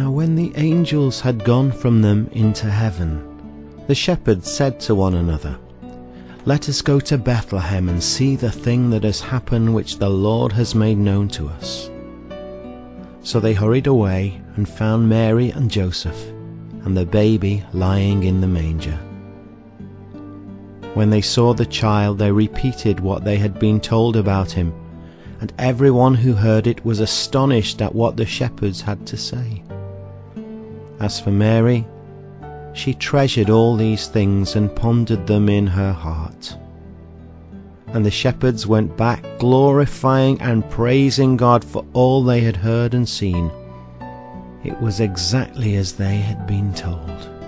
Now when the angels had gone from them into heaven, the shepherds said to one another, "Let us go to Bethlehem and see the thing that has happened which the Lord has made known to us." So they hurried away and found Mary and Joseph and the baby lying in the manger. When they saw the child, they repeated what they had been told about him, and everyone who heard it was astonished at what the shepherds had to say. As for Mary, she treasured all these things and pondered them in her heart. And the shepherds went back, glorifying and praising God for all they had heard and seen. It was exactly as they had been told.